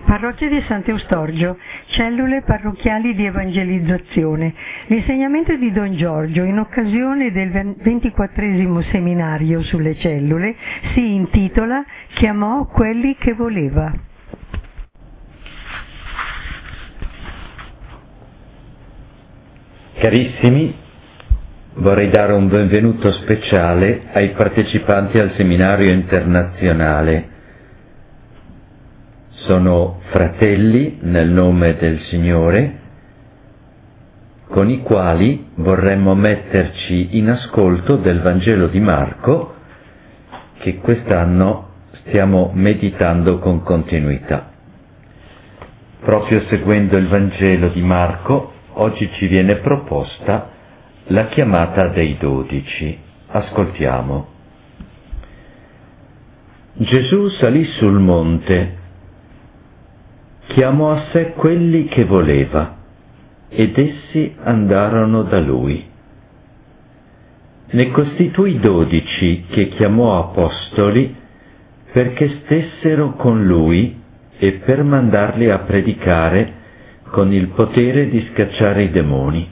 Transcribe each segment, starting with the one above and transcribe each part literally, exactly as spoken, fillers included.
Parrocchia di Sant'Eustorgio, cellule parrocchiali di evangelizzazione. L'insegnamento di Don Giorgio in occasione del ventiquattresimo seminario sulle cellule si intitola Chiamò quelli che voleva. Carissimi, vorrei dare un benvenuto speciale ai partecipanti al seminario internazionale. Sono fratelli nel nome del Signore, con i quali vorremmo metterci in ascolto del Vangelo di Marco, che quest'anno stiamo meditando con continuità. Proprio seguendo il Vangelo di Marco, oggi ci viene proposta la chiamata dei dodici. Ascoltiamo. Gesù salì sul monte, chiamò a sé quelli che voleva, ed essi andarono da lui. Ne costituì dodici che chiamò apostoli perché stessero con lui e per mandarli a predicare con il potere di scacciare i demoni.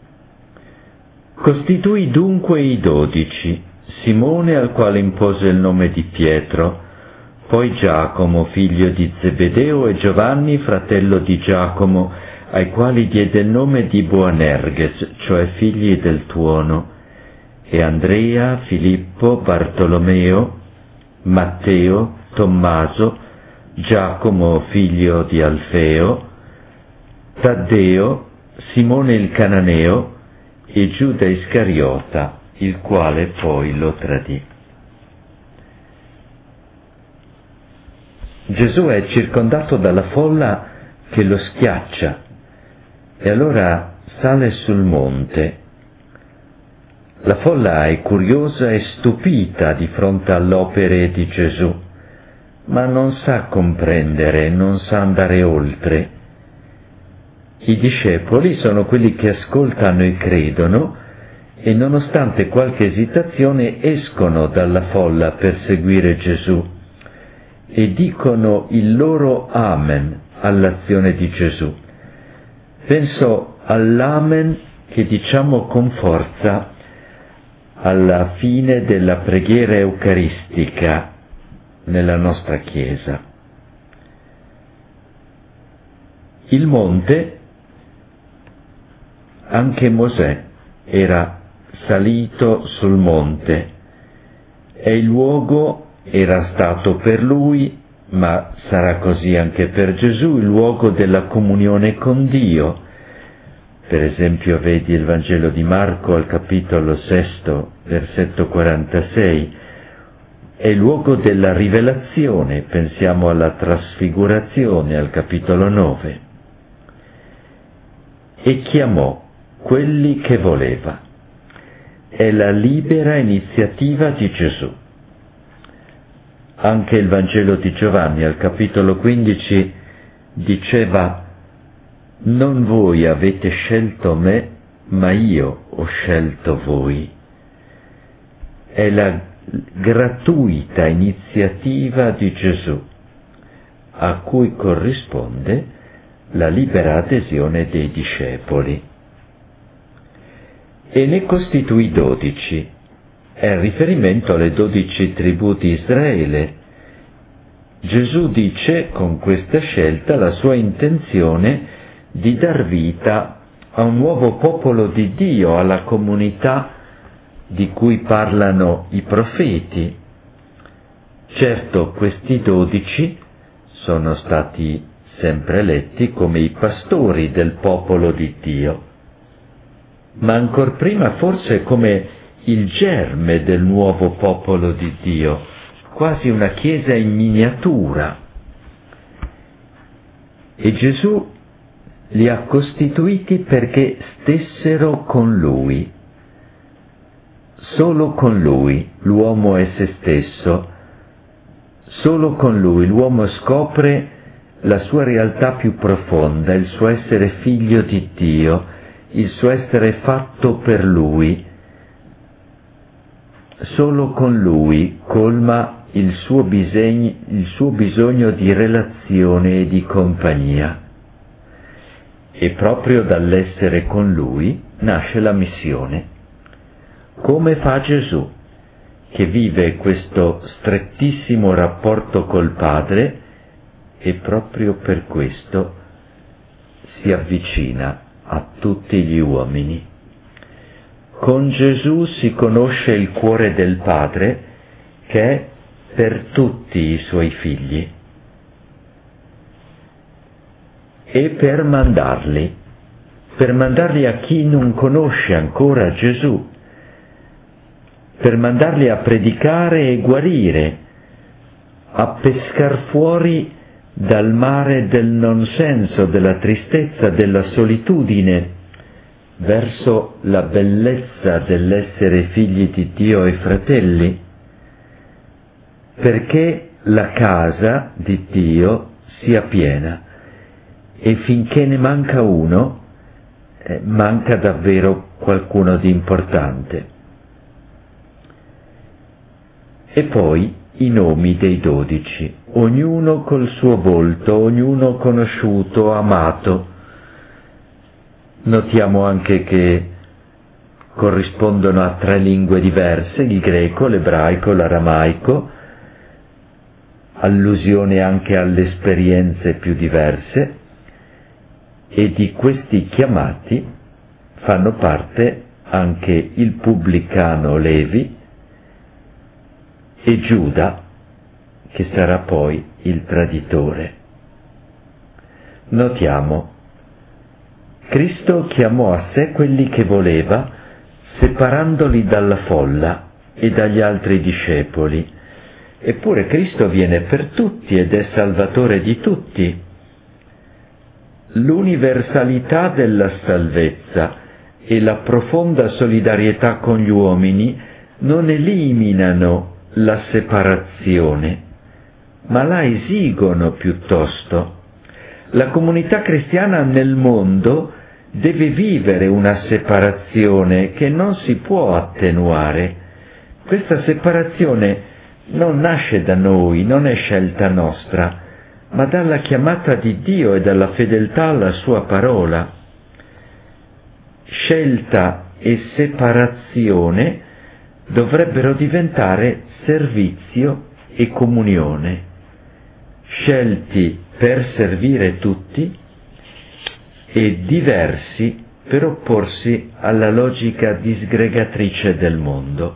Costituì dunque i dodici, Simone al quale impose il nome di Pietro, poi Giacomo, figlio di Zebedeo, e Giovanni, fratello di Giacomo, ai quali diede il nome di Boanerges, cioè figli del tuono, e Andrea, Filippo, Bartolomeo, Matteo, Tommaso, Giacomo, figlio di Alfeo, Taddeo, Simone il Cananeo e Giuda Iscariota, il quale poi lo tradì. Gesù è circondato dalla folla che lo schiaccia e allora sale sul monte. La folla è curiosa e stupita di fronte all'opere di Gesù, ma non sa comprendere, non sa andare oltre. I discepoli sono quelli che ascoltano e credono e nonostante qualche esitazione escono dalla folla per seguire Gesù e dicono il loro amen all'azione di Gesù. Penso all'amen che diciamo con forza alla fine della preghiera eucaristica nella nostra Chiesa. Il monte, anche Mosè era salito sul monte e il luogo era stato per lui, ma sarà così anche per Gesù, il luogo della comunione con Dio. Per esempio vedi il Vangelo di Marco al capitolo sesto, versetto quarantasei, è il luogo della rivelazione, pensiamo alla trasfigurazione al capitolo nove. E chiamò quelli che voleva. È la libera iniziativa di Gesù. Anche il Vangelo di Giovanni al capitolo quindici diceva: non voi avete scelto me, ma io ho scelto voi. È la gratuita iniziativa di Gesù, a cui corrisponde la libera adesione dei discepoli. E ne costituì dodici. È riferimento alle dodici tribù di Israele. Gesù dice con questa scelta la sua intenzione di dar vita a un nuovo popolo di Dio, alla comunità di cui parlano i profeti. Certo, questi dodici sono stati sempre eletti come i pastori del popolo di Dio, ma ancor prima forse come il germe del nuovo popolo di Dio, quasi una chiesa in miniatura. E Gesù li ha costituiti perché stessero con Lui. Solo con Lui l'uomo è se stesso, solo con Lui l'uomo scopre la sua realtà più profonda, il suo essere figlio di Dio, il suo essere fatto per Lui. Solo con Lui colma il suo, bisegno, il suo bisogno di relazione e di compagnia. E proprio dall'essere con Lui nasce la missione. Come fa Gesù, che vive questo strettissimo rapporto col Padre e proprio per questo si avvicina a tutti gli uomini. Con Gesù si conosce il cuore del Padre, che è per tutti i suoi figli, e per mandarli, per mandarli a chi non conosce ancora Gesù, per mandarli a predicare e guarire, a pescar fuori dal mare del non senso, della tristezza, della solitudine, verso la bellezza dell'essere figli di Dio e fratelli, perché la casa di Dio sia piena, e finché ne manca uno, eh, manca davvero qualcuno di importante. E poi i nomi dei dodici, ognuno col suo volto, ognuno conosciuto, amato. Notiamo anche che corrispondono a tre lingue diverse, il greco, l'ebraico, l'aramaico, allusione anche alle esperienze più diverse, e di questi chiamati fanno parte anche il pubblicano Levi e Giuda, che sarà poi il traditore. Notiamo, Cristo chiamò a sé quelli che voleva, separandoli dalla folla e dagli altri discepoli. Eppure Cristo viene per tutti ed è Salvatore di tutti. L'universalità della salvezza e la profonda solidarietà con gli uomini non eliminano la separazione, ma la esigono piuttosto. La comunità cristiana nel mondo deve vivere una separazione che non si può attenuare. Questa separazione non nasce da noi, non è scelta nostra, ma dalla chiamata di Dio e dalla fedeltà alla sua parola. Scelta e separazione dovrebbero diventare servizio e comunione, scelti per servire tutti e diversi per opporsi alla logica disgregatrice del mondo.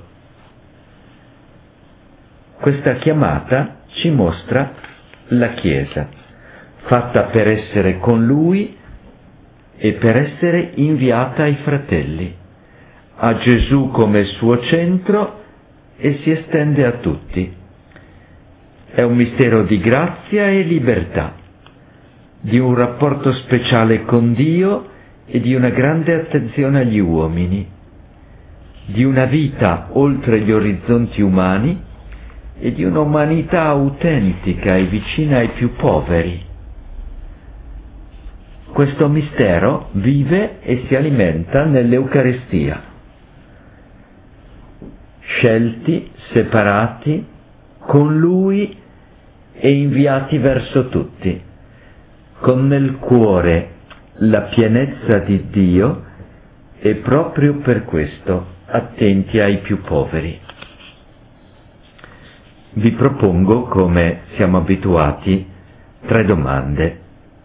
Questa chiamata ci mostra la Chiesa, fatta per essere con Lui e per essere inviata ai fratelli. Ha Gesù come suo centro e si estende a tutti. È un mistero di grazia e libertà, di un rapporto speciale con Dio e di una grande attenzione agli uomini, di una vita oltre gli orizzonti umani e di un'umanità autentica e vicina ai più poveri. Questo mistero vive e si alimenta nell'Eucaristia. Scelti, separati, con Lui e inviati verso tutti, con nel cuore la pienezza di Dio e proprio per questo attenti ai più poveri. Vi propongo, come siamo abituati, tre domande.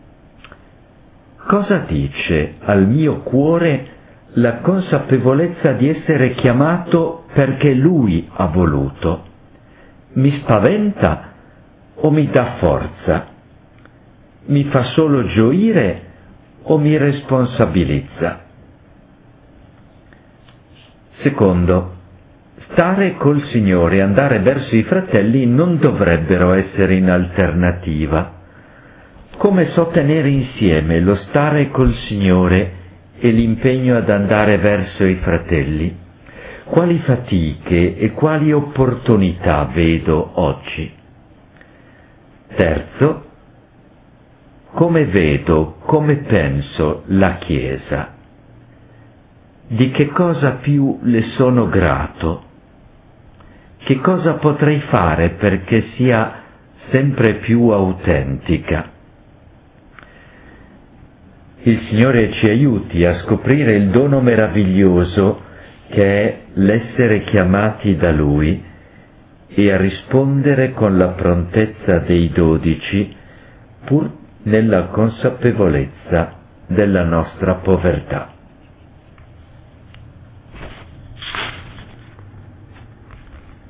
Cosa dice al mio cuore la consapevolezza di essere chiamato perché Lui ha voluto? Mi spaventa o mi dà forza? Mi fa solo gioire o mi responsabilizza? Secondo, stare col Signore e andare verso i fratelli non dovrebbero essere in alternativa. Come so tenere insieme lo stare col Signore e l'impegno ad andare verso i fratelli? Quali fatiche e quali opportunità vedo oggi? Terzo, come vedo, come penso la Chiesa? Di che cosa più le sono grato? che cosa potrei fare perché sia sempre più autentica? Il Signore ci aiuti a scoprire il dono meraviglioso che è l'essere chiamati da Lui e a rispondere con la prontezza dei dodici, pur nella consapevolezza della nostra povertà.